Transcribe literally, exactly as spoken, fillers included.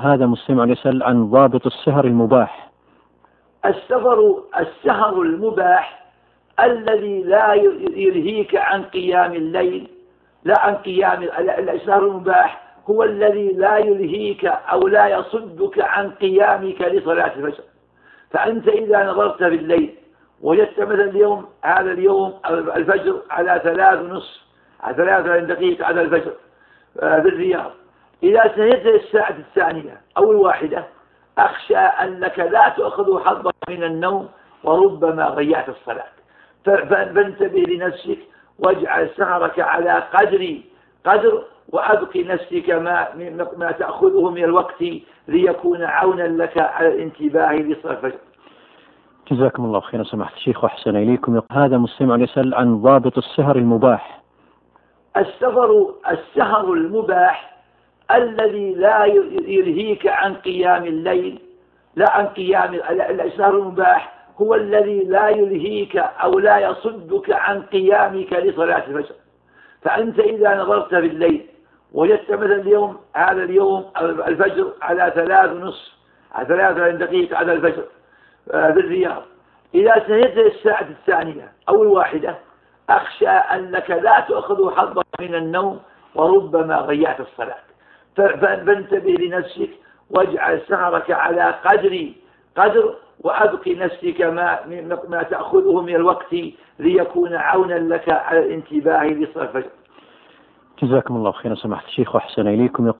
هذا مستمع يسأل عن ضابط السهر المباح. السفر السهر المباح الذي لا يلهيك عن قيام الليل، لا عن قيام السهر المباح هو الذي لا يلهيك أو لا يصدك عن قيامك لصلاة الفجر. فأنت إذا نظرت في الليل وجدت مثلا اليوم هذا اليوم الفجر على ثلاث ونصف على ثلاث دقيقة على الفجر في الرياض، إذا سهرت الساعة الثانية أو الواحدة أخشى أنك لا تأخذ حظك من النوم وربما ضيعت الصلاة. فانتبه لنفسك واجعل سهرك على قدر قدر وأبقي نفسك ما, ما تأخذه من الوقت ليكون عونا لك على الانتباه لصلاة الفجر. جزاكم الله خيرا سماحة الشيخ وأحسن إليكم. هذا مستمع يسأل عن ضابط السهر المباح. السفر السهر المباح الذي لا يلهيك عن قيام الليل، لا عن قيام السهر المباح هو الذي لا يلهيك أو لا يصدك عن قيامك لصلاة الفجر. فأنت إذا نظرت في الليل وجدت مثلا اليوم هذا اليوم الفجر على ثلاث ونصف على ثلاث دقيقة على الفجر في الرياض، إذا سهرت الساعة الثانية أو الواحدة أخشى أنك لا تأخذ حظك من النوم وربما ضيعت الصلاة. فانتبه لنفسك واجعل سهرك على قدر قدر وأبقي نفسك ما, ما تأخذه من الوقت ليكون عونا لك على الانتباه لصلاة الفجر. جزاكم الله خيرا سماحة الشيخ وأحسن إليكم.